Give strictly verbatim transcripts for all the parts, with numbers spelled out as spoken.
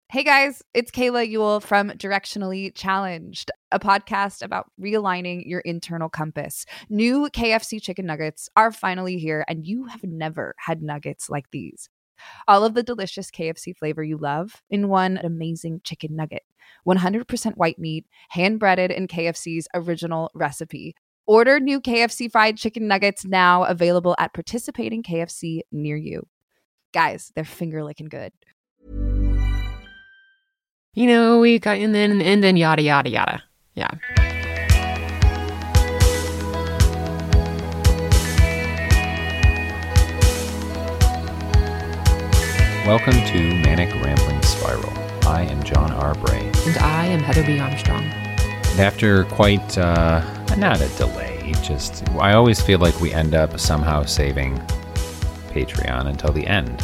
Hey guys, it's Kayla Ewell from Directionally Challenged, a podcast about realigning your internal compass. New K F C chicken nuggets are finally here, and you have never had nuggets like these. All of the delicious K F C flavor you love in one amazing chicken nugget. one hundred percent white meat, hand-breaded in K F C's original recipe. Order new K F C fried chicken nuggets now, available at participating K F C near you. Guys, they're finger-licking good. You know, we got, and then, and then yada, yada, yada. Yeah. Welcome to Manic Rambling Spiral. I am John R. Bray. And I am Heather B. Armstrong. And after quite, uh, not a delay, just, I always feel like we end up somehow saving Patreon until the end.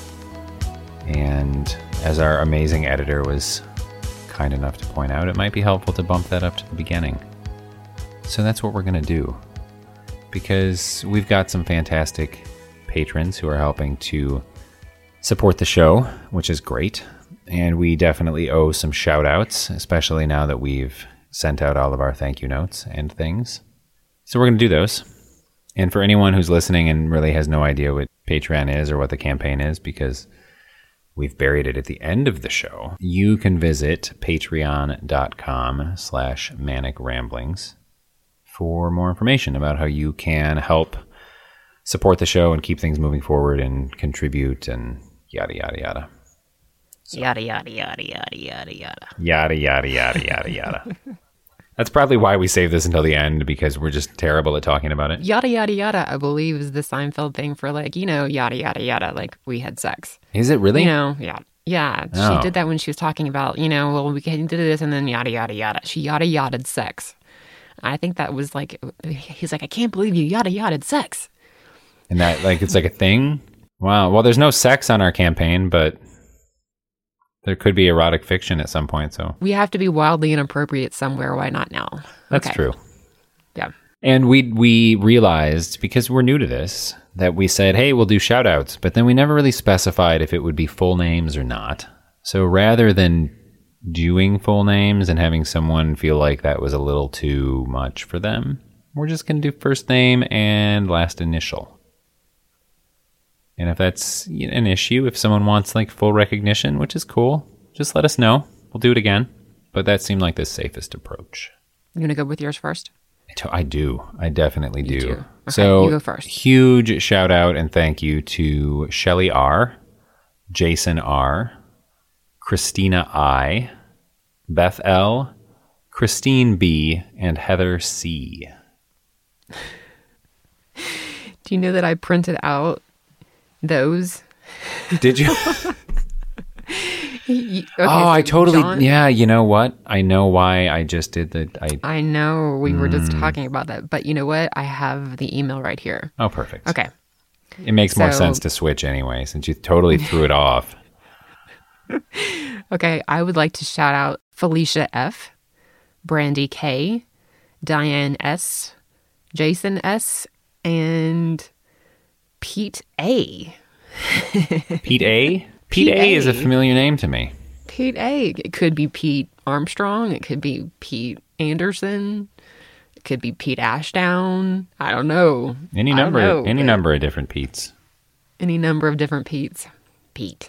And as our amazing editor was kind enough to point out, it might be helpful to bump that up to the beginning. So that's what we're going to do. Because we've got some fantastic patrons who are helping to support the show, which is great. And we definitely owe some shout outs, especially now that we've sent out all of our thank you notes and things. So we're going to do those. And for anyone who's listening and really has no idea what Patreon is or what the campaign is, because we've buried it at the end of the show, you can visit patreon.com slash manic ramblings for more information about how you can help support the show and keep things moving forward and contribute and yada, yada, yada. So, Yada, yada, yada, yada, yada, yada. Yada, yada, yada, yada, yada. That's probably why we save this until the end, because we're just terrible at talking about it. Yada, yada, yada, I believe, is the Seinfeld thing for, like, you know, yada, yada, yada, like we had sex. Is it really? You know, yeah. Yeah, Oh. she did that when she was talking about, you know, well, we did this and then yada, yada, yada. She yada, yada'd sex. I think that was like, he's like, I can't believe you yada, yada'd sex. And that, like, it's like a thing? Wow. Well, there's no sex on our campaign, but there could be erotic fiction at some point, so. We have to be wildly inappropriate somewhere. Why not now? That's Okay. true. Yeah. And we we realized, because we're new to this, that we said, hey, we'll do shout outs, but then we never really specified if it would be full names or not. So rather than doing full names and having someone feel like that was a little too much for them, we're just going to do first name and last initial. And if that's an issue, if someone wants like full recognition, which is cool, just let us know. We'll do it again. But that seemed like the safest approach. You want to go with yours first? I do. I definitely do. You do. Okay, so you go first. Huge shout out and thank you to Shelly R, Jason R, Christina I, Beth L, Christine B, and Heather C. Do you know that I printed out those? Did you? Okay, oh, I so totally. John, yeah, you know what? I know why I just did the. I. I know we were just Mm. talking about that, but you know what? I have the email right here. Oh, perfect. Okay. It makes more So- sense to switch anyway, since you totally threw it off. Okay, I would like to shout out Felicia F, Brandy K, Diane S, Jason S, and Pete A. Pete A. Pete, Pete A. A. is a familiar name to me. Pete A. It could be Pete Armstrong. It could be Pete Anderson. It could be Pete Ashdown. I don't know. Any I don't number, know, any but number of different Petes. Any number of different Petes. Pete.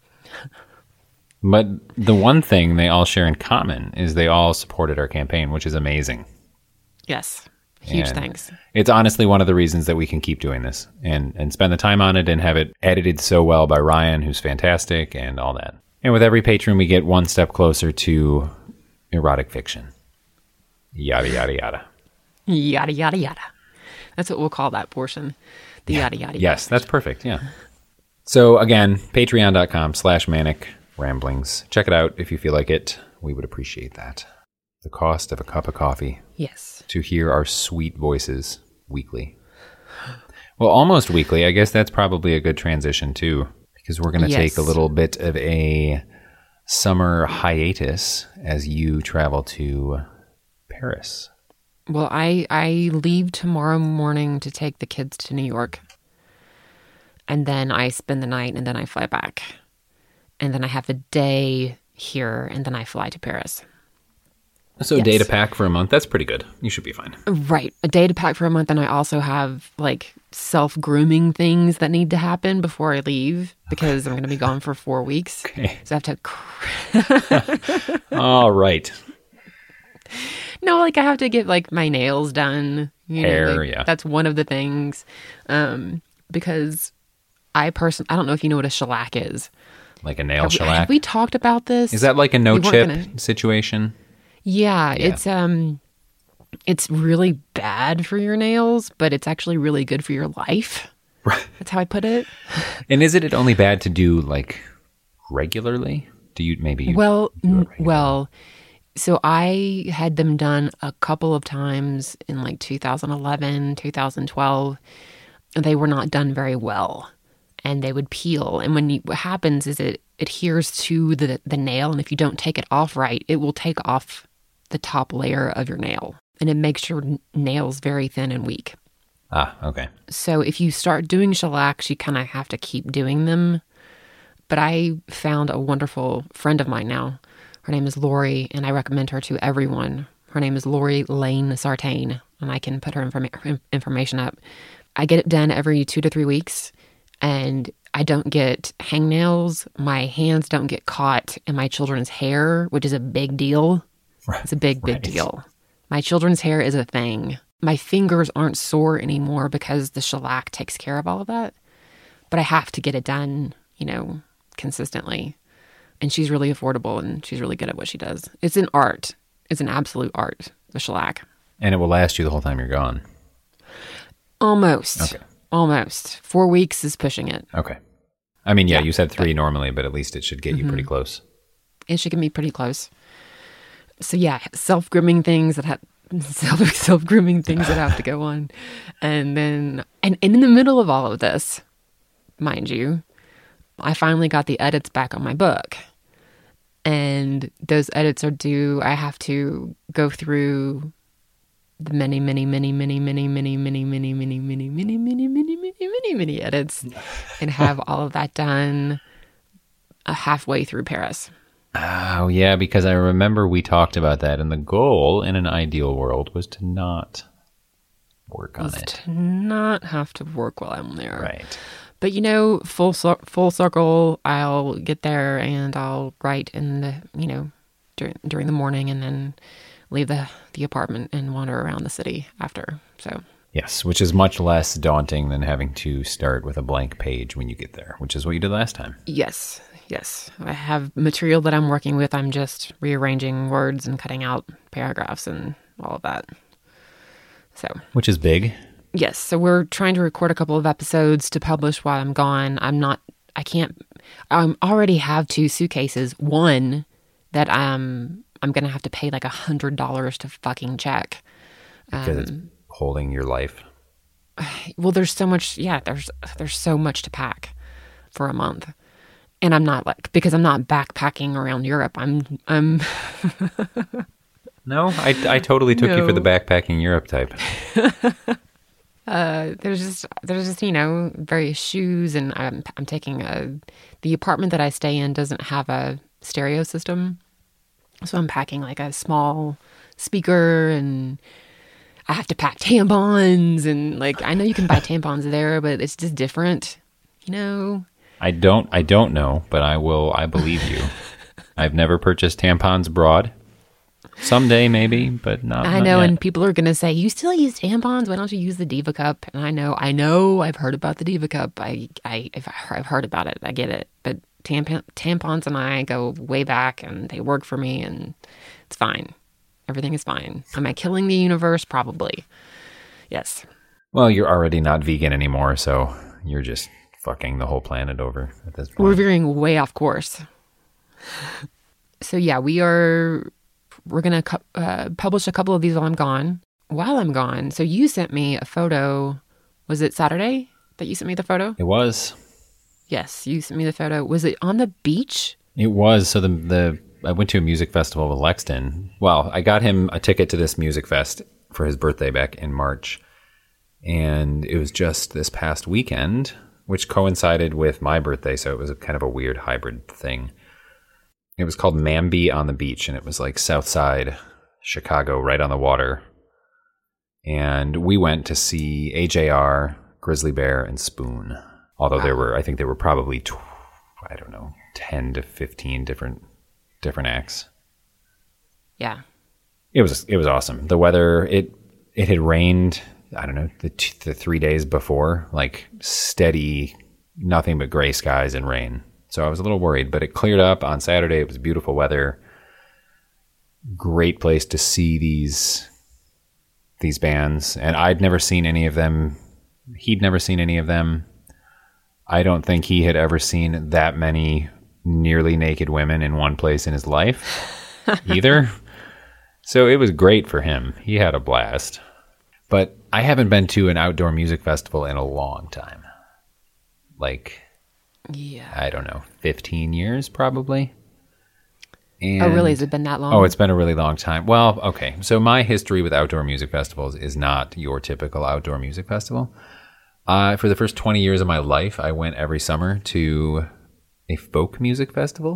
But the one thing they all share in common is they all supported our campaign, which is amazing. Yes. Huge And thanks. It's honestly one of the reasons that we can keep doing this and, and spend the time on it and have it edited so well by Ryan, who's fantastic, and all that. And with every patron, we get one step closer to erotic fiction. Yada, yada, yada. Yada, yada, yada. That's what we'll call that portion. The yada, yada, yada. Yes, that's perfect. Yeah. So again, patreon.com slash manic ramblings. Check it out if you feel like it. We would appreciate that. The cost of a cup of coffee Yes. to hear our sweet voices weekly. Well, almost weekly. I guess that's probably a good transition too, because we're going to Yes. take a little bit of a summer hiatus as you travel to Paris. Well, I, I leave tomorrow morning to take the kids to New York. And then I spend the night and then I fly back. And then I have a day here, and then I fly to Paris. So a Yes. day to pack for a month, that's pretty good. You should be fine. Right. A day to pack for a month. And I also have like self-grooming things that need to happen before I leave because I'm going to be gone for four weeks. Okay. So I have to... cr- All right. No, like I have to get like my nails done. You know, Hair, like, yeah. That's one of the things. Um, because I person I don't know if you know what a shellac is. Like a nail Have we, shellac. have we talked about this? Is that like a no We weren't chip gonna- situation? Yeah, Yeah. it's um it's really bad for your nails, but it's actually really good for your life. Right. That's how I put it. And is it only bad to do like regularly? Do you maybe you Well, do it n- regularly? well, so I had them done a couple of times in like two thousand eleven, two thousand twelve. And they were not done very well, and they would peel. And when you, what happens is it adheres to the the nail, and if you don't take it off right, it will take off the top layer of your nail, and it makes your n- nails very thin and weak. Ah, okay. So if you start doing shellacs, you kind of have to keep doing them. But I found a wonderful friend of mine now. Her name is Lori, and I recommend her to everyone. Her name is Lori Lane Sartain, and I can put her informa- information up. I get it done every two to three weeks, and I don't get hangnails. My hands don't get caught in my children's hair, which is a big deal. Right. It's a big, big Right. deal. My children's hair is a thing. My fingers aren't sore anymore because the shellac takes care of all of that. But I have to get it done, you know, consistently. And she's really affordable, and she's really good at what she does. It's an art. It's an absolute art, the shellac. And it will last you the whole time you're gone. Almost. Okay. Almost. Four weeks is pushing it. Okay. I mean, yeah, Yeah, you said three normally, but at least it should get you pretty close. It should get me pretty close. So yeah, self grooming things that have self self grooming things that have to go on, and then and, and in the middle of all of this, mind you, I finally got the edits back on my book, and those edits are due. I have to go through the many, many, many, many, many, many, many, many, many, many, many, many, many, many, many, many edits, and have all of that done uh, halfway through Paris. Oh, yeah, because I remember we talked about that, and the goal in an ideal world was to not work on Was it. to not have to work while I'm there. Right. But you know, full cir- full circle, I'll get there and I'll write in the, you know, during during the morning, and then leave the the apartment and wander around the city after. So Yes, which is much less daunting than having to start with a blank page when you get there, which is what you did last time. yes, yes, I have material that I'm working with. I'm just rearranging words and cutting out paragraphs and all of that. So Which is big. yes, so we're trying to record a couple of episodes to publish while I'm gone. I'm not, I can't, I already have two suitcases. One that um, I'm going to have to pay like a hundred dollars to fucking check. Because it's Um, holding your life. Well, there's so much, yeah, there's, there's so much to pack for a month. And I'm not like, because I'm not backpacking around Europe. I'm, I'm, No, I, I totally took you for the No. backpacking Europe type. Uh, there's just there's just you know various shoes, and I'm I'm taking a the apartment that I stay in doesn't have a stereo system, so I'm packing like a small speaker, and I have to pack tampons, and like I know you can buy tampons there, but it's just different, you know. I don't I don't know, but I will I believe you. I've never purchased tampons abroad. Someday maybe, but not. I not know, yet. and people are gonna say, "You still use tampons? Why don't you use the Diva Cup?" And I know, I know, I've heard about the Diva Cup. I, I, I've I've heard about it. I get it. But tampon, tampons and I go way back, and they work for me, and it's fine. Everything is fine. Am I killing the universe? Probably. Yes. Well, you're already not vegan anymore, so you're just fucking the whole planet over at this point. We're veering way off course. So yeah, we are. We're gonna cu- uh, publish a couple of these while I'm gone. While I'm gone, so you sent me a photo. Was it Saturday that you sent me the photo? It was. Yes, you sent me the photo. Was it on the beach? It was. So the the I went to a music festival with Lexton. Well, I got him a ticket to this music fest for his birthday back in March, and it was just this past weekend, which coincided with my birthday, so it was a kind of a weird hybrid thing. It was called Mamby on the Beach, and it was like South Side Chicago, right on the water. And we went to see A J R, Grizzly Bear, and Spoon. Although wow. there were, I think there were probably, tw- I don't know, ten to fifteen different different acts. Yeah, it was it was awesome. The weather, it it had rained. I don't know, the t- the three days before, like steady, nothing but gray skies and rain. So I was a little worried, but it cleared up on Saturday. It was beautiful weather. Great place to see these these bands. And I'd never seen any of them. He'd never seen any of them. I don't think he had ever seen that many nearly naked women in one place in his life either. So it was great for him. He had a blast. But I haven't been to an outdoor music festival in a long time. Like... Yeah. I don't know, fifteen years probably. And, oh, really? Has it been that long? Oh, it's been a really long time. Well, okay. So my history with outdoor music festivals is not your typical outdoor music festival. Uh, for the first twenty years of my life, I went every summer to a folk music festival.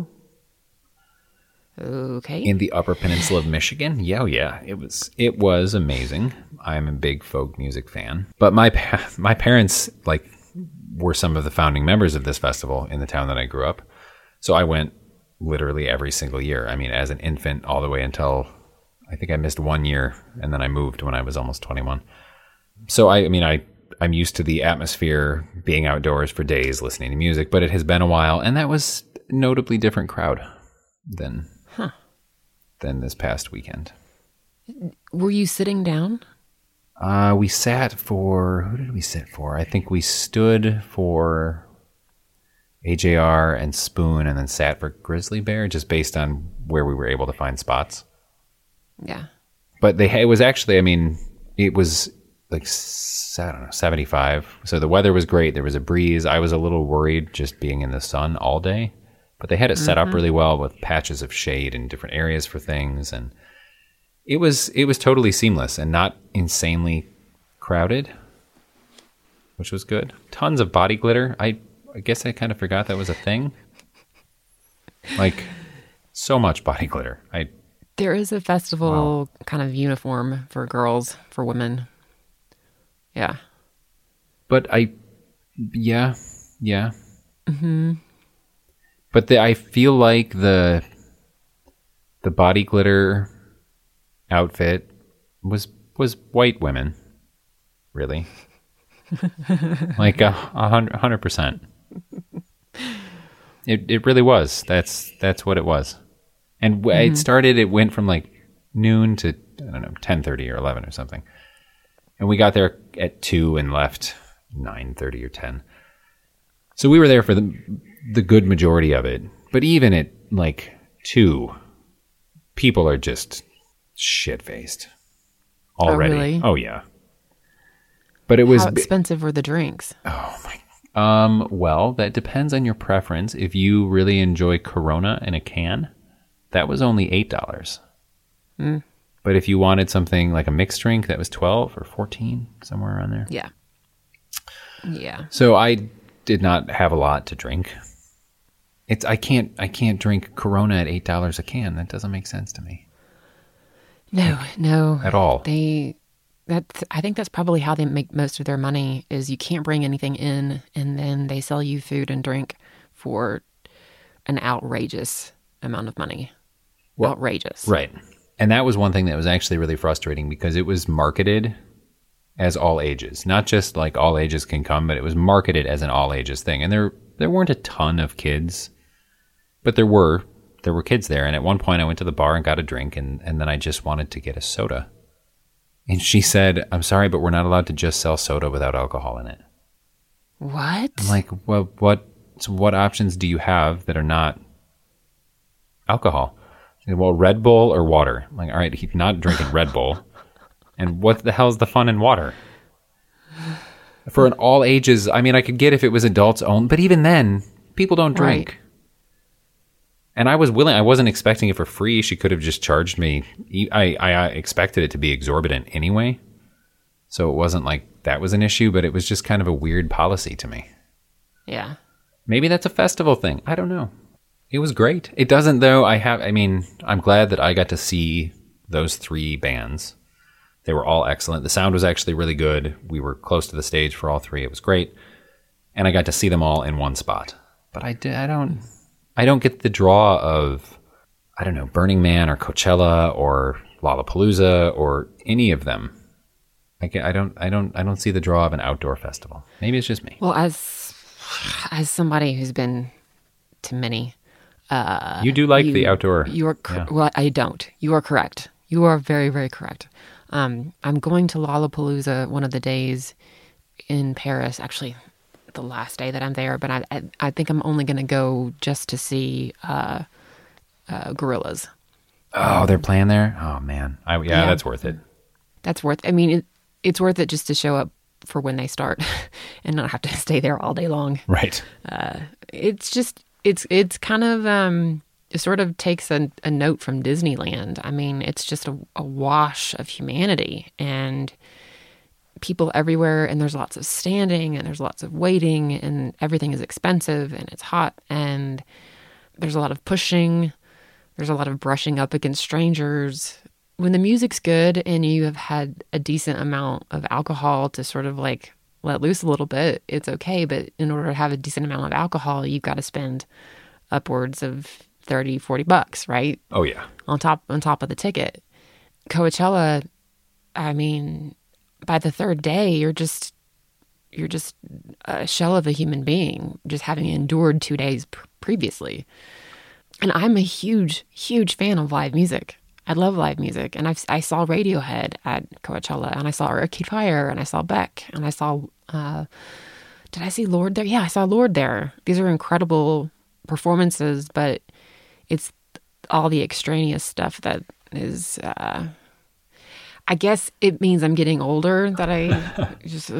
Okay. In the Upper Peninsula of Michigan. Yeah, oh yeah. It was it was amazing. I'm a big folk music fan. But my pa- my parents, like... were some of the founding members of this festival in the town that I grew up. So I went literally every single year. I mean, as an infant all the way until I think I missed one year, and then I moved when I was almost twenty-one. So I, I mean, I, I'm used to the atmosphere, being outdoors for days, listening to music, but it has been a while, and that was a notably different crowd than, huh. than this past weekend. Were you sitting down? Uh, we sat for, who did we sit for? I think we stood for A J R and Spoon, and then sat for Grizzly Bear, just based on where we were able to find spots. Yeah. But they, it was actually, I mean, it was like, I don't know, seventy-five. So the weather was great. There was a breeze. I was a little worried just being in the sun all day. But they had it set mm-hmm. up really well with patches of shade in different areas for things, and It was it was totally seamless and not insanely crowded, which was good. Tons of body glitter. I, I guess I kind of forgot that was a thing. Like, so much body glitter. I There is a festival wow. kind of uniform for girls, for women. Yeah. But I, yeah, yeah. Mm-hmm. But the, I feel like the the body glitter... outfit was was white women, really, like a hundred percent. It it really was. That's that's what it was, and mm-hmm. it started. It went from like noon to I don't know ten thirty or eleven or something, and we got there at two and left nine thirty or ten. So we were there for the the good majority of it. But even at like two, people are just shit-faced already. Oh, really? Oh, yeah. But it was... How expensive were the drinks? Oh, my... Um, well, that depends on your preference. If you really enjoy Corona in a can, that was only eight dollars. Mm. But if you wanted something like a mixed drink, that was twelve or fourteen, somewhere around there. Yeah. Yeah. So I did not have a lot to drink. It's I can't I can't drink Corona at eight dollars a can. That doesn't make sense to me. No, no. At all. They that I think that's probably how they make most of their money is you can't bring anything in, and then they sell you food and drink for an outrageous amount of money. Well, outrageous. Right. And that was one thing that was actually really frustrating because it was marketed as all ages. Not just like all ages can come, but it was marketed as an all ages thing. And there there weren't a ton of kids, but there were there were kids there. And at one point I went to the bar and got a drink, and, and then I just wanted to get a soda. And she said, "I'm sorry, but we're not allowed to just sell soda without alcohol in it." What? I'm like, well, what so what options do you have that are not alcohol? She said, well, Red Bull or water. I'm like, all right, he's not drinking Red Bull. And what the hell is the fun in water? For an all ages, I mean, I could get if it was adults only, but even then, people don't drink. Right. And I was willing, I wasn't expecting it for free. She could have just charged me. I, I, I expected it to be exorbitant anyway. So it wasn't like that was an issue, but it was just kind of a weird policy to me. Yeah. Maybe that's a festival thing. I don't know. It was great. It doesn't, though. I have, I mean, I'm glad that I got to see those three bands. They were all excellent. The sound was actually really good. We were close to the stage for all three. It was great. And I got to see them all in one spot. But I, I don't, I don't get the draw of, I don't know, Burning Man or Coachella or Lollapalooza or any of them. I, get, I don't, I don't, I don't see the draw of an outdoor festival. Maybe it's just me. Well, as as somebody who's been to many, uh, you do like you, the outdoor. You are cor- yeah. Well, I don't. You are correct. You are very, very correct. Um, I'm going to Lollapalooza one of the days in Paris. Actually, the last day that I'm there, but I, I, I think I'm only going to go just to see uh, uh, Gorillaz. Oh, they're playing there. Oh man, I, yeah, Yeah. that's worth it. That's worth. I mean, it, it's worth it just to show up for when they start and not have to stay there all day long. Right. Uh, it's just it's it's kind of um, it sort of takes a, a note from Disneyland. I mean, it's just a, a wash of humanity and people everywhere, and there's lots of standing and there's lots of waiting, and everything is expensive and it's hot, and there's a lot of pushing. There's a lot of brushing up against strangers. When the music's good and you have had a decent amount of alcohol to sort of like let loose a little bit, it's okay. But in order to have a decent amount of alcohol, you've got to spend upwards of thirty, forty bucks, right? Oh yeah. On top, on top of the ticket. Coachella, I mean, by the third day, you're just, you're just a shell of a human being, just having endured two days pr- previously. And I'm a huge, huge fan of live music. I love live music. And I've, I saw Radiohead at Coachella, and I saw Arcade Fire, and I saw Beck, and I saw, uh, did I see Lorde there? Yeah, I saw Lorde there. These are incredible performances, but it's all the extraneous stuff that is, uh, I guess it means I'm getting older that I just...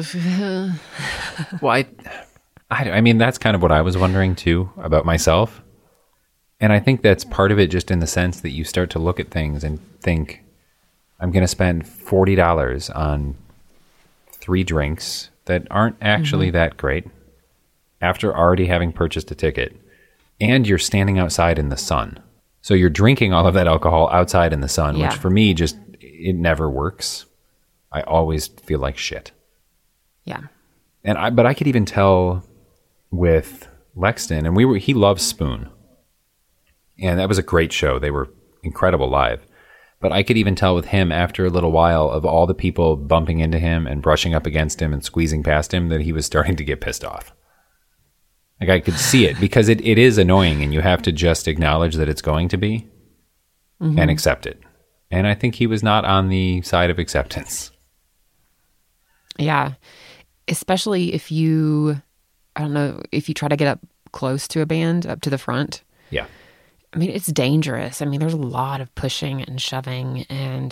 Well, I, I, I mean, that's kind of what I was wondering too about myself. And I think that's part of it, just in the sense that you start to look at things and think, I'm going to spend forty dollars on three drinks that aren't actually mm-hmm. that great after already having purchased a ticket. And you're standing outside in the sun. So you're drinking all of that alcohol outside in the sun, yeah. which for me, just, it never works. I always feel like shit. Yeah. And I, but I could even tell with Lexton, and we were, he loves Spoon. And that was a great show. They were incredible live. But I could even tell with him after a little while of all the people bumping into him and brushing up against him and squeezing past him that he was starting to get pissed off. Like I could see it because it, it is annoying, and you have to just acknowledge that it's going to be mm-hmm. and accept it. And I think he was not on the side of acceptance. Yeah. Especially if you, I don't know, if you try to get up close to a band, up to the front. Yeah. I mean, it's dangerous. I mean, there's a lot of pushing and shoving, and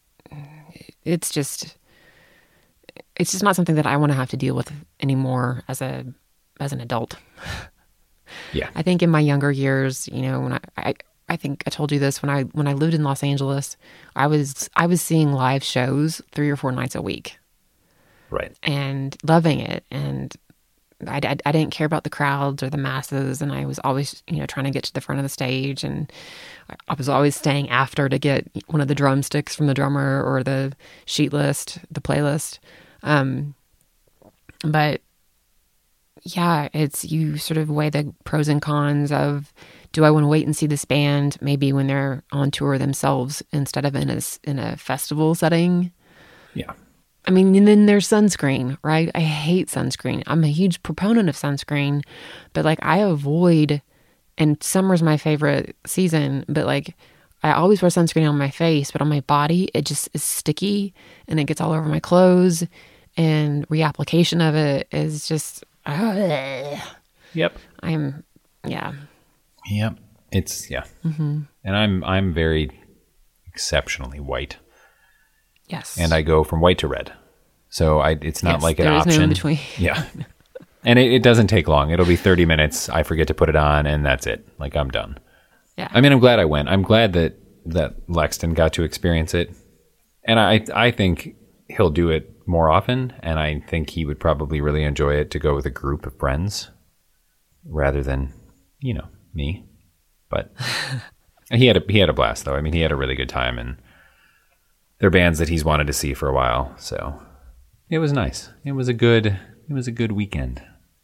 it's just, it's just not something that I want to have to deal with anymore as a, as an adult. Yeah. I think in my younger years, you know, when I, I, I think I told you this, when I, when I lived in Los Angeles, I was, I was seeing live shows three or four nights a week. Right. And loving it. And I, I, I didn't care about the crowds or the masses, and I was always, you know, trying to get to the front of the stage, and I was always staying after to get one of the drumsticks from the drummer or the sheet list, the playlist. Um, but yeah, it's, you sort of weigh the pros and cons of, do I want to wait and see this band maybe when they're on tour themselves instead of in a, in a festival setting? Yeah. I mean, and then there's sunscreen, right? I hate sunscreen. I'm a huge proponent of sunscreen, but like I avoid, and summer's my favorite season, but like I always wear sunscreen on my face, but on my body, it just is sticky and it gets all over my clothes, and reapplication of it is just, uh, yep. I'm, yeah. Yep. It's, yeah. Mm-hmm. And I'm, I'm very exceptionally white. Yes. And I go from white to red. So I, it's not yes, like an there is option. no in between. Yeah. And it, it doesn't take long. It'll be thirty minutes. I forget to put it on, and that's it. Like, I'm done. Yeah. I mean, I'm glad I went. I'm glad that, that Lexton got to experience it. And I, I think he'll do it more often. And I think he would probably really enjoy it to go with a group of friends rather than, you know, me. But he had a, he had a blast, though. I mean, he had a really good time, and they're bands that he's wanted to see for a while. So it was nice. It was a good it was a good weekend.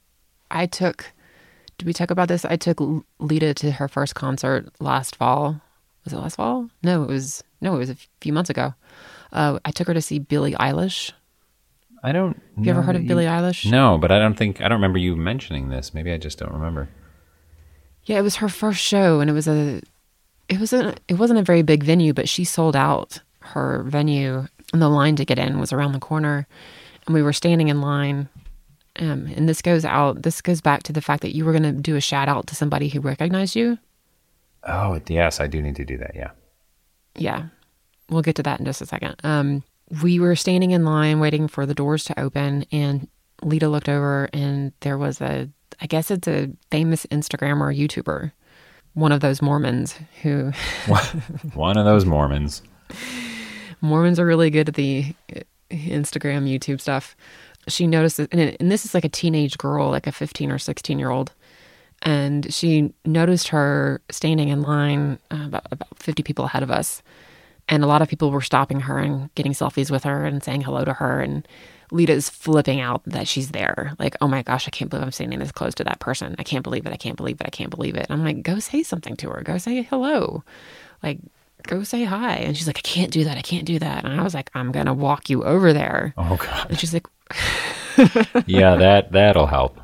I took. Did we talk about this? I took Lita to her first concert last fall. Was it last fall? No, it was no, it was a few months ago. Uh, I took her to see Billie Eilish. I don't. Have you ever heard of you, Billie Eilish? No, but I don't think I don't remember you mentioning this. Maybe I just don't remember. Yeah, it was her first show, and it was a, it was a, it wasn't a very big venue, but she sold out her venue, and the line to get in was around the corner, and we were standing in line. Um, and this goes out. This goes back to the fact that you were going to do a shout out to somebody who recognized you. Oh yes, I do need to do that. Yeah. Yeah, we'll get to that in just a second. Um, we were standing in line waiting for the doors to open, and Lita looked over, and there was a, I guess it's a famous Instagrammer or YouTuber, one of those Mormons who... One of those Mormons. Mormons are really good at the Instagram, YouTube stuff. She noticed, that, and, it, and this is like a teenage girl, like a fifteen or sixteen year old. And she noticed her standing in line, uh, about, about fifty people ahead of us. And a lot of people were stopping her and getting selfies with her and saying hello to her. And Lita's flipping out that she's there. Like, oh my gosh, I can't believe I'm standing this close to that person. I can't believe it. I can't believe it. I can't believe it. And I'm like, go say something to her. Go say hello. Like, go say hi. And she's like, I can't do that. I can't do that. And I was like, I'm going to walk you over there. Oh, God. And she's like... yeah, that, that'll help.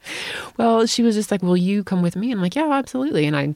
Well, she was just like, will you come with me? I'm like, yeah, absolutely. And I,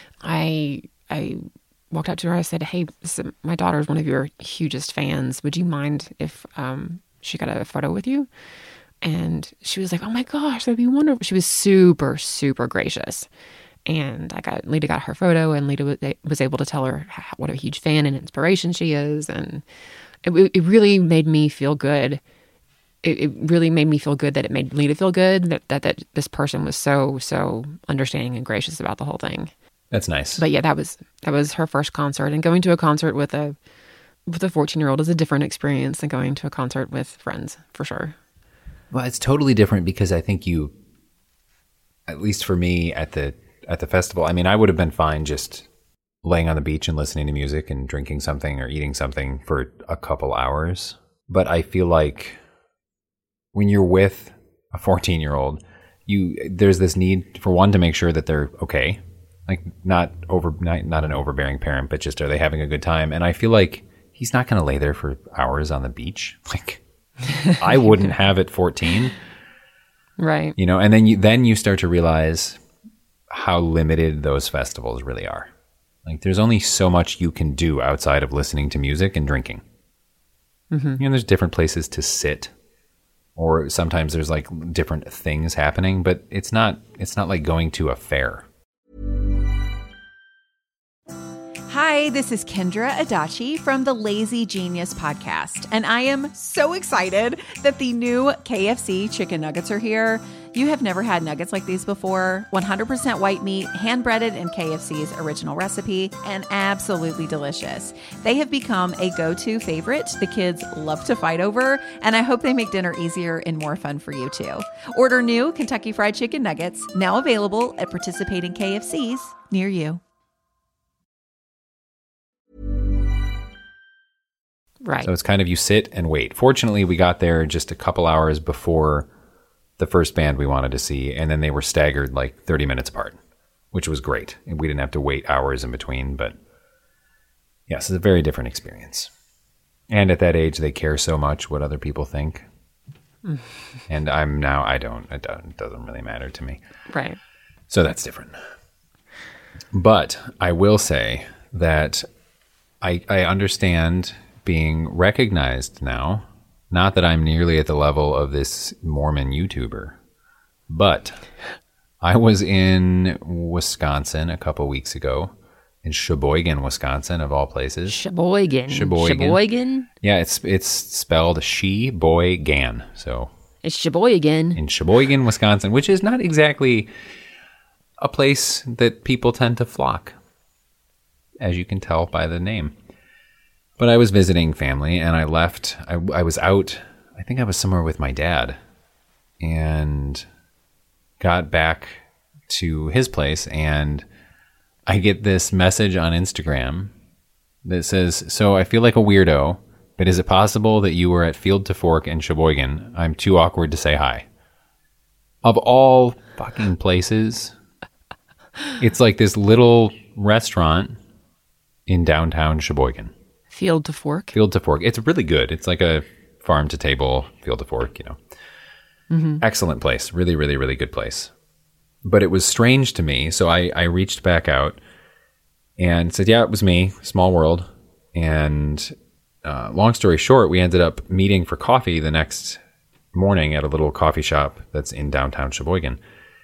I, I walked up to her. I said, hey, my daughter's one of your hugest fans. Would you mind if um, she got a photo with you? And she was like, oh my gosh, that'd be wonderful. She was super, super gracious. And I got, Lita got her photo, and Lita was able to tell her what a huge fan and inspiration she is. And it, it really made me feel good. It, it really made me feel good that it made Lita feel good, that, that that this person was so, so understanding and gracious about the whole thing. That's nice. But yeah, that was that was her first concert. And going to a concert with a with a fourteen-year-old is a different experience than going to a concert with friends, for sure. Well, it's totally different because I think you, at least for me at the at the festival, I mean, I would have been fine just laying on the beach and listening to music and drinking something or eating something for a couple hours. But I feel like when you're with a fourteen-year-old, you there's this need for one to make sure that they're okay, like not over not, not an overbearing parent, but just are they having a good time? And I feel like he's not going to lay there for hours on the beach. Like I wouldn't have at fourteen, right? You know, and then you then you start to realize how limited those festivals really are. Like there's only so much you can do outside of listening to music and drinking. Mm-hmm. You know, there's different places to sit. Or sometimes there's like different things happening, but it's not it's not like going to a fair. Hi, this is Kendra Adachi from the Lazy Genius podcast, and I am so excited that the new K F C chicken nuggets are here. You have never had nuggets like these before. one hundred percent white meat, hand-breaded in K F C's original recipe, and absolutely delicious. They have become a go-to favorite the kids love to fight over, and I hope they make dinner easier and more fun for you too. Order new Kentucky Fried Chicken Nuggets, now available at participating K F Cs near you. Right. So it's kind of you sit and wait. Fortunately, we got there just a couple hours before the first band we wanted to see, and then they were staggered like thirty minutes apart, which was great. And we didn't have to wait hours in between, but yes, it's a very different experience. And at that age, they care so much what other people think. And I'm now, I don't, it don't, it doesn't really matter to me. Right. So that's different. But I will say that I, I understand being recognized now. Not that I'm nearly at the level of this Mormon YouTuber, but I was in Wisconsin a couple weeks ago, in Sheboygan, Wisconsin, of all places. Sheboygan. Sheboygan. Sheboygan? Yeah, it's it's spelled She-boy-gan. So it's Sheboygan. In Sheboygan, Wisconsin, which is not exactly a place that people tend to flock, as you can tell by the name. But I was visiting family, and I left. I, I was out. I think I was somewhere with my dad, and got back to his place, and I get this message on Instagram that says, "So I feel like a weirdo, but is it possible that you were at Field to Fork in Sheboygan? I'm too awkward to say hi." Of all fucking places, it's like this little restaurant in downtown Sheboygan. Field to Fork. Field to Fork. It's really good. It's like a farm to table, Field to Fork, you know. Mm-hmm. Excellent place. Really, really, really good place. But it was strange to me. So I, I reached back out and said, yeah, it was me. Small world. And uh, long story short, we ended up meeting for coffee the next morning at a little coffee shop that's in downtown Sheboygan.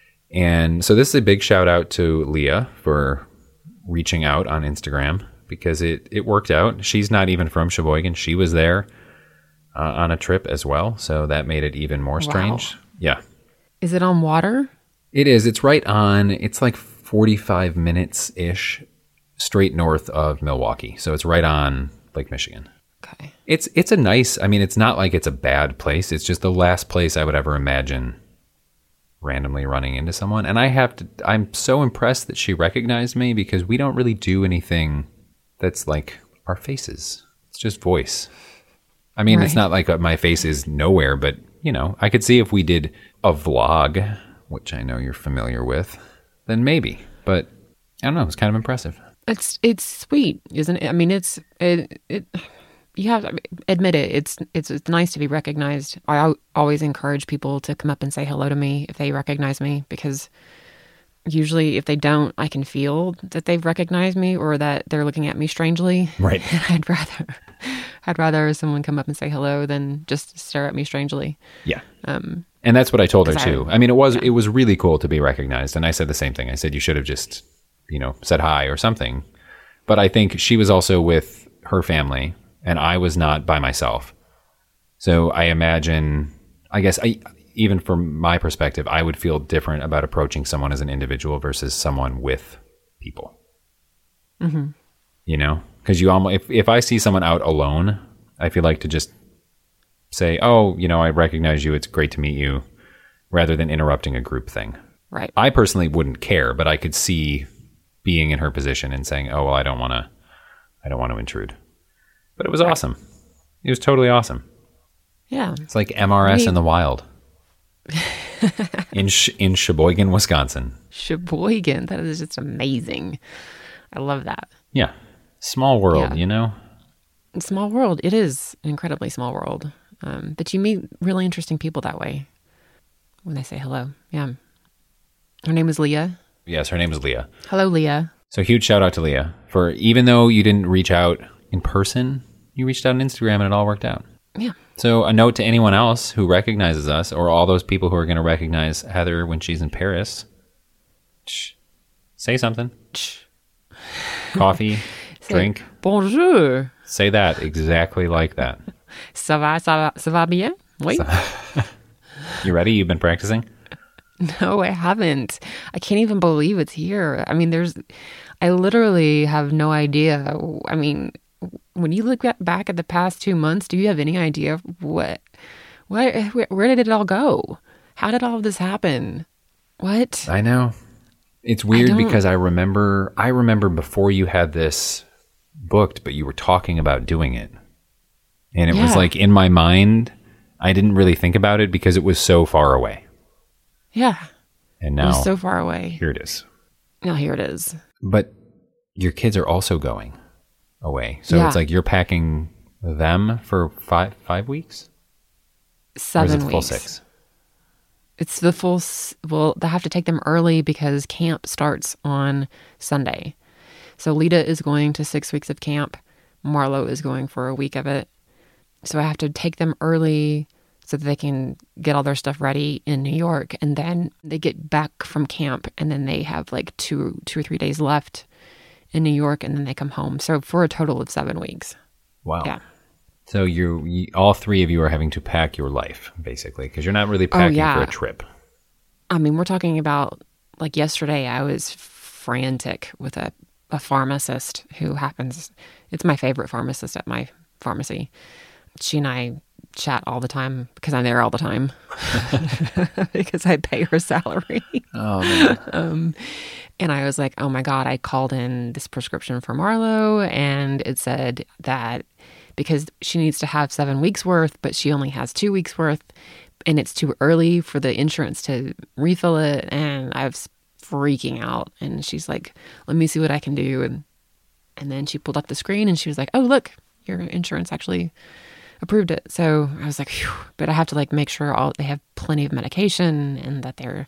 And so this is a big shout out to Leah for reaching out on Instagram because it, it worked out. She's not even from Sheboygan. She was there uh, on a trip as well. So that made it even more strange. Wow. Yeah. Is it on water? It is. It's right on, it's like forty-five minutes-ish straight north of Milwaukee. So it's right on Lake Michigan. Okay. It's it's a nice, I mean, it's not like it's a bad place. It's just the last place I would ever imagine randomly running into someone. And I have to, I'm so impressed that she recognized me because we don't really do anything that's like our faces. It's just voice. I mean, right. It's not like my face is nowhere, but, you know, I could see if we did a vlog, which I know you're familiar with, then maybe. But I don't know. It's kind of impressive. It's it's sweet, isn't it? I mean, it's it. it you have to admit it. It's it's it's nice to be recognized. I always encourage people to come up and say hello to me if they recognize me, because usually if they don't, I can feel that they've recognized me or that they're looking at me strangely. Right. I'd rather I'd rather someone come up and say hello than just stare at me strangely. Yeah. Um. And that's what I told her too. I, I mean, it was yeah. it was really cool to be recognized, and I said the same thing. I said you should have just, you know, said hi or something. But I think she was also with her family, and I was not by myself. So I imagine, I guess, I, even from my perspective, I would feel different about approaching someone as an individual versus someone with people. Mm-hmm. You know, because you almost if if I see someone out alone, I feel like to just say, oh, you know, I recognize you. It's great to meet you, rather than interrupting a group thing. Right. I personally wouldn't care, but I could see being in her position and saying, oh, well, I don't want to, I don't want to intrude. But it was right. awesome. It was totally awesome. Yeah. It's like M R S I mean, in the wild. in Sh- in Sheboygan, Wisconsin. Sheboygan. That is just amazing. I love that. Yeah. Small world, yeah. you know? Small world. It is an incredibly small world. Um, but you meet really interesting people that way when they say hello. Yeah. Her name is Leah. Yes, her name is Leah. Hello, Leah. So huge shout out to Leah for, even though you didn't reach out in person, you reached out on Instagram and it all worked out. Yeah. So a note to anyone else who recognizes us, or all those people who are going to recognize Heather when she's in Paris. Shh. Say something. Shh. Coffee, Say, drink. Bonjour. Say that exactly like that. Ça va, ça va, ça va bien? Oui. You ready? You've been practicing? No, I haven't. I can't even believe it's here. I mean, there's, I literally have no idea. I mean, when you look back at the past two months, do you have any idea what, what, where, where did it all go? How did all of this happen? What? I know. It's weird I because I remember, I remember before you had this booked, but you were talking about doing it. And it yeah. was like in my mind, I didn't really think about it because it was so far away. Yeah. And now it was so far away. Here it is. Now here it is. But your kids are also going away. So yeah. it's like you're packing them for five five weeks? Seven or is it weeks. Full six? It's the full, well, they have to take them early because camp starts on Sunday. So Lita is going to six weeks of camp. Marlo is going for a week of it. So I have to take them early so that they can get all their stuff ready in New York. And then they get back from camp and then they have like two, two or three days left in New York and then they come home. So for a total of seven weeks. Wow. Yeah. So you, you all three of you are having to pack your life, basically, because you're not really packing oh, yeah. for a trip. I mean, we're talking about, like yesterday, I was frantic with a, a pharmacist who happens, it's my favorite pharmacist at my pharmacy. She and I chat all the time because I'm there all the time because I pay her salary. Oh, man. um, and I was like, oh my God, I called in this prescription for Marlo and it said that because she needs to have seven weeks worth, but she only has two weeks worth and it's too early for the insurance to refill it. And I was freaking out. And she's like, let me see what I can do. And, and then she pulled up the screen and she was like, oh, look, your insurance actually approved it. So I was like, phew. But I have to like make sure all they have plenty of medication and that they're,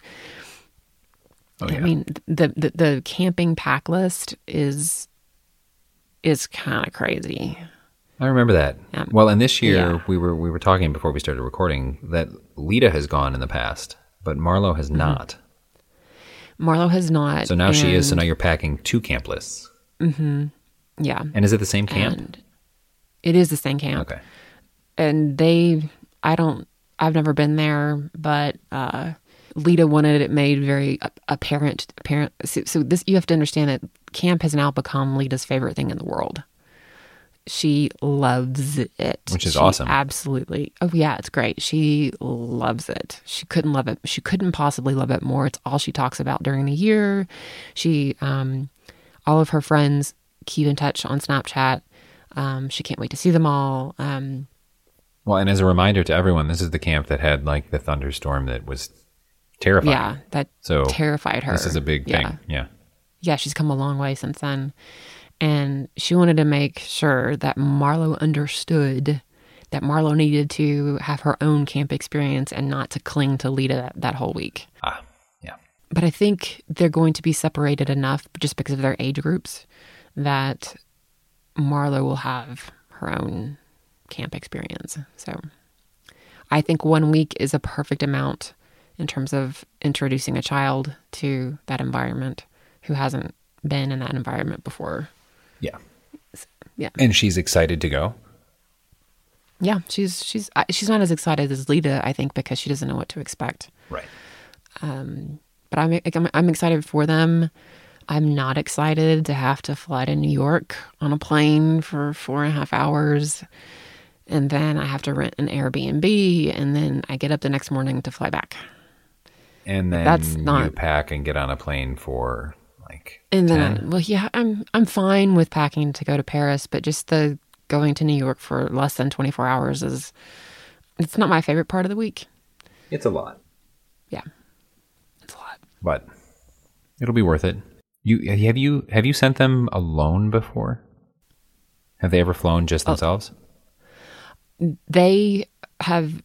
Oh, yeah. I mean, the, the, the camping pack list is, is kind of crazy. I remember that. Yeah. Well, and this year Yeah. we were we were talking before we started recording that Lita has gone in the past, but Marlo has not. Marlo has not. So now she is. So and- now you're packing two camp lists. Yeah. And is it the same camp? And it is the same camp. Okay. And they, I don't, I've never been there, but uh, Lita wanted it made very a- apparent. Apparent. So, so this, you have to understand that camp has now become Lita's favorite thing in the world. She loves it. Which is She awesome. Absolutely. Oh yeah, it's great. She loves it. She couldn't love it. She couldn't possibly love it more. It's all she talks about during the year. She, um, all of her friends keep in touch on Snapchat. Um, she can't wait to see them all. Um, Well, and as a reminder to everyone, this is the camp that had like the thunderstorm that was terrifying. yeah, that So terrified her. This is a big Yeah. thing. Yeah. Yeah, she's come a long way since then. And she wanted to make sure that Marlo understood that Marlo needed to have her own camp experience and not to cling to Lita that, that whole week. Ah, yeah. But I think they're going to be separated enough just because of their age groups that Marlo will have her own camp experience. So I think one week is a perfect amount in terms of introducing a child to that environment who hasn't been in that environment before. Yeah. Yeah. And she's excited to go. Yeah, she's she's I- she's not as excited as Lita, I think, because she doesn't know what to expect. Right. But I'm I'm, I'm excited for them. I'm not excited to have to fly to New York on a plane for four and a half hours, and then I have to rent an Airbnb, and then I get up the next morning to fly back. And then That's you not- pack and get on a plane for like And then, ten. I, well, yeah, I'm I'm fine with packing to go to Paris, but just the going to New York for less than twenty-four hours is it's not my favorite part of the week. It's a lot. Yeah, it's a lot. But it'll be worth it. You have you have you sent them alone before? Have they ever flown just themselves? They have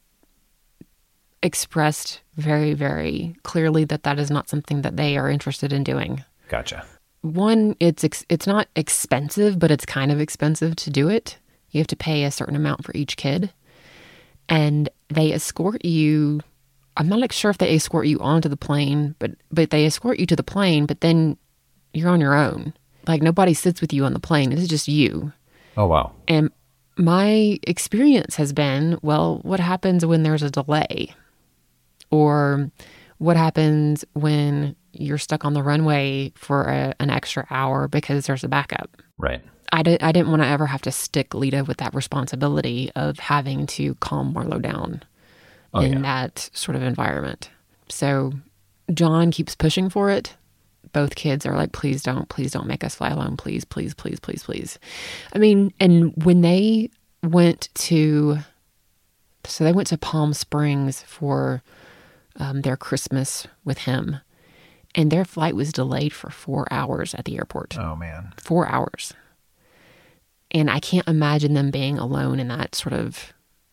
expressed very, very clearly that that is not something that they are interested in doing. Gotcha. One, it's ex- it's not expensive, but it's kind of expensive to do it. You have to pay a certain amount for each kid, and they escort you. I'm not like sure if they escort you onto the plane, but but they escort you to the plane. But then you're on your own. Like nobody sits with you on the plane. It's just you. Oh wow. And my experience has been, well, what happens when there's a delay? Or what happens when you're stuck on the runway for a, an extra hour because there's a backup? Right. I, did, I didn't want to ever have to stick Lita with that responsibility of having to calm Marlo down Oh, in yeah. that sort of environment. So John keeps pushing for it. Both kids are like, please don't, please don't make us fly alone. Please, please, please, please, please. I mean, and when they went to, so they went to Palm Springs for um, their Christmas with him, and their flight was delayed for four hours at the airport. Oh man. Four hours. And I can't imagine them being alone in that sort of,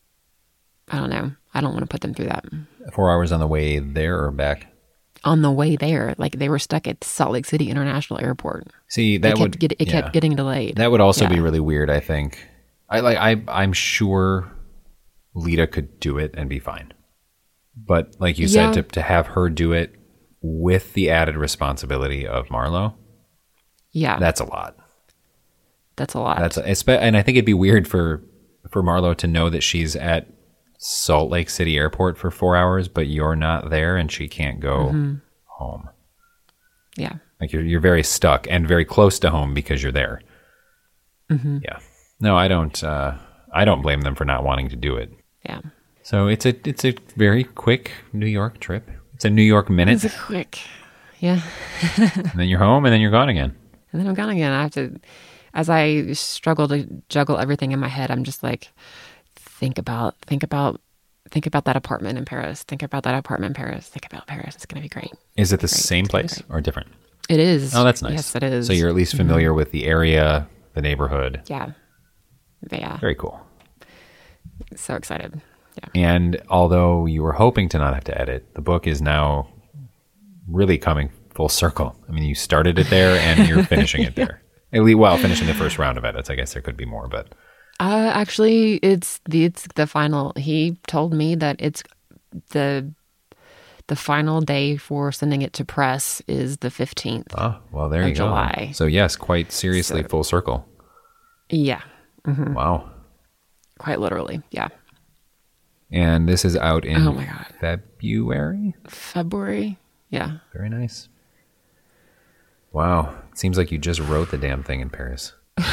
I don't know. I don't want to put them through that. Four hours on the way there or back. On the way there, like they were stuck at Salt Lake City International Airport. See, It that kept, would get, it yeah. kept getting delayed. That would also be Yeah. really weird, I think. I like I I'm sure Lita could do it and be fine. But like you Yeah. said, to to have her do it with the added responsibility of Marlo, Yeah, that's a lot. that's a lot. That's a, espe- and I think it'd be weird for for Marlo to know that she's at Salt Lake City Airport for four hours, but you're not there and she can't go Mm-hmm. home. yeah. Like you're you're very stuck and very close to home because you're there. Mm-hmm. Yeah. No, I don't. Uh, I don't blame them for not wanting to do it. Yeah. So it's a it's a very quick New York trip. It's a New York minute, It's a quick. Yeah. and then you're home, and then you're gone again. And then I'm gone again. I have to, as I struggle to juggle everything in my head, I'm just like, think about, think about, think about that apartment in Paris. Think about that apartment in Paris. Think about Paris. It's going to be great. Is it the Great. same It's gonna be place or different? It is. Oh, that's nice. Yes, it is. So you're at least familiar with the area, the neighborhood. Yeah. Yeah. Very cool. So excited. Yeah. And although you were hoping to not have to edit, the book is now really coming full circle. I mean, you started it there and you're finishing it there. At least, well, finishing the first round of edits. I guess there could be more, but Uh, actually, it's the it's the final. He told me that it's the the final day for sending it to press is the fifteenth. oh, well, there Of you go. July. So yes, quite seriously, So- full circle. Yeah, Wow. quite literally. Yeah, And this is out in Oh my God. February. February. Yeah, Very nice. Wow. It seems like you just wrote the damn thing in Paris.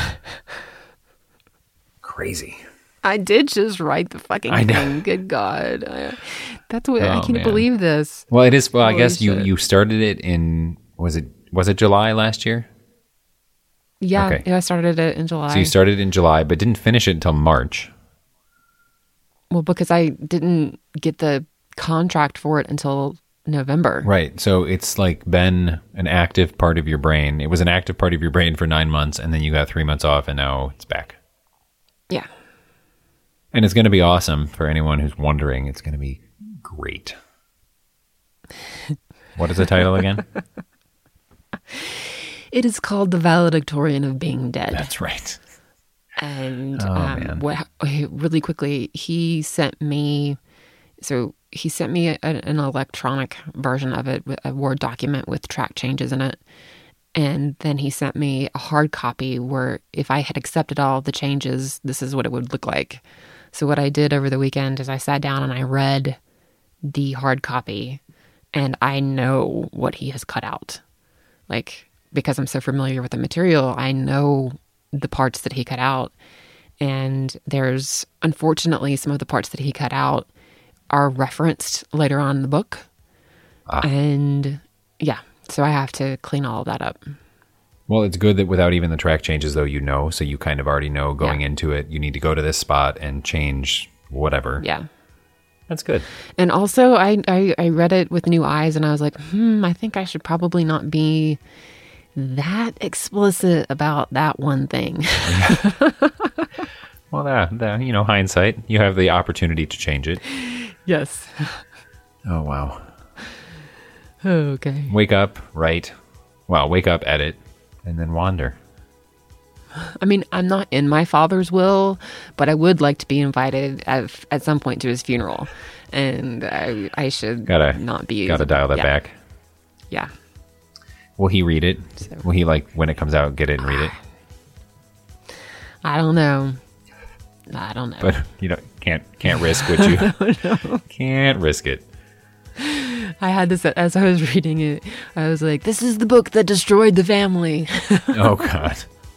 Crazy. I did just write the fucking I know. thing. Good God, I, that's what I Oh, can't man. believe this. Well, it is. Well, I Holy guess you, shit. you started it in, was it, was it July last year? Yeah, Okay. yeah, I started it in July. So you started in July, but didn't finish it until March. well, because I didn't get the contract for it until November. Right. So it's like been an active part of your brain. It was an active part of your brain for nine months, and then you got three months off, and now it's back. Yeah. And it's going to be awesome for anyone who's wondering. It's going to be great. What is the title again? It is called The Valedictorian of Being Dead. That's right. And Oh, um, man. what, really quickly, he sent me, so he sent me a, an electronic version of it, with a Word document with track changes in it. And then he sent me a hard copy where if I had accepted all the changes, this is what it would look like. So what I did over the weekend is I sat down and I read the hard copy, and I know what he has cut out. Like, because I'm so familiar with the material, I know the parts that he cut out. And there's, unfortunately, some of the parts that he cut out are referenced later on in the book. Ah. And yeah, so I have to clean all of that up. Well, it's good that without even the track changes, though, you know, so you kind of already know going Yeah. into it, you need to go to this spot and change whatever. Yeah. That's good. And also, I, I, I read it with new eyes, and I was like, hmm, I think I should probably not be that explicit about that one thing. Well, that, that, you know, hindsight, you have the opportunity to change it. Yes. Oh, wow. Okay. Wake up, write. Well, wake up, edit, and then wander. I mean, I'm not in my father's will, but I would like to be invited at, at some point to his funeral. And I, I should Gotta not be. Gotta dial that yeah, back. Yeah. Will he read it? So- Will he, like, when it comes out, get it and read it? I don't know. I don't know. But you know, can't can't risk what you can't risk it. I had this as I was reading it. I was like, this is the book that destroyed the family. Oh God.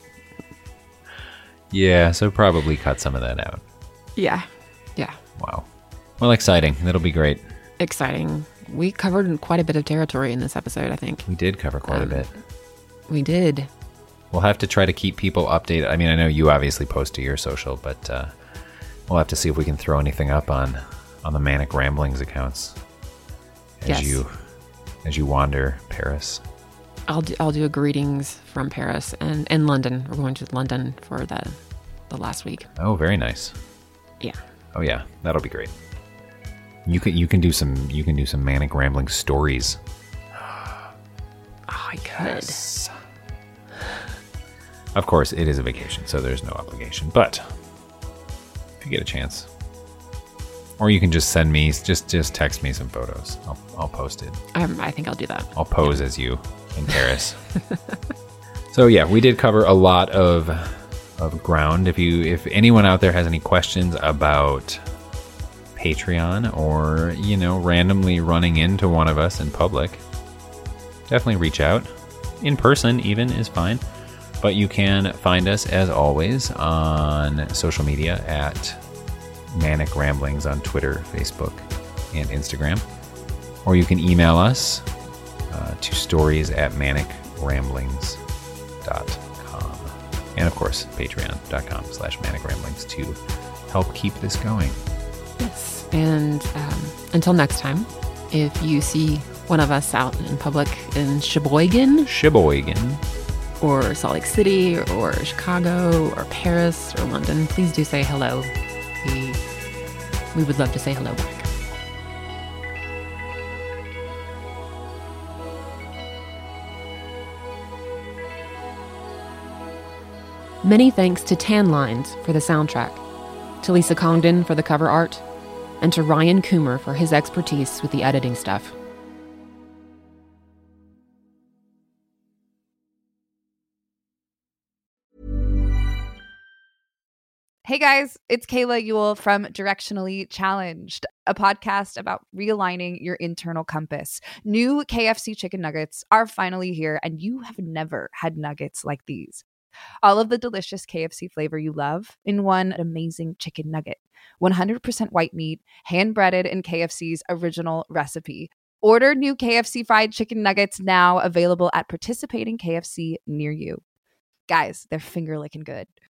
Yeah, so probably cut some of that out. Yeah. Yeah. Wow. Well, exciting. That'll be great. Exciting. We covered quite a bit of territory in this episode, I think. We did cover quite a Um, bit. We did. We'll have to try to keep people updated. I mean, I know you obviously post to your social, but uh, we'll have to see if we can throw anything up on on the Manic Ramblings accounts as Yes. you as you wander Paris. I'll do, I'll do a greetings from Paris and, and London. We're going to London for the the last week. Oh, very nice. Yeah. Oh yeah, that'll be great. You can you can do some you can do some Manic Rambling stories. Oh, I could. Of course, it is a vacation, so there's no obligation. But if you get a chance, or you can just send me, just just text me some photos. I'll I'll post it. Um, I think I'll do that. I'll pose as you in Paris. So yeah, we did cover a lot of of ground. If you if anyone out there has any questions about Patreon, or you know, randomly running into one of us in public, definitely reach out. In person even is fine. But you can find us, as always, on social media at Manic Ramblings on Twitter, Facebook, and Instagram. Or you can email us uh, to stories at manic ramblings dot com. And of course, patreon.com slash manic ramblings to help keep this going. Yes. And um, until next time, if you see one of us out in public in Sheboygan, Sheboygan, or Salt Lake City, or Chicago, or Paris, or London, please do say hello. We, we would love to say hello back. Many thanks to Tan Lines for the soundtrack, to Lisa Congdon for the cover art, and to Ryan Coomer for his expertise with the editing stuff. Hey guys, it's Kayla Ewell from Directionally Challenged, a podcast about realigning your internal compass. New K F C chicken nuggets are finally here, and you have never had nuggets like these. All of the delicious K F C flavor you love in one amazing chicken nugget. one hundred percent white meat, hand-breaded in K F C's original recipe. Order new K F C fried chicken nuggets now, available at participating K F C near you. Guys, they're finger-licking good.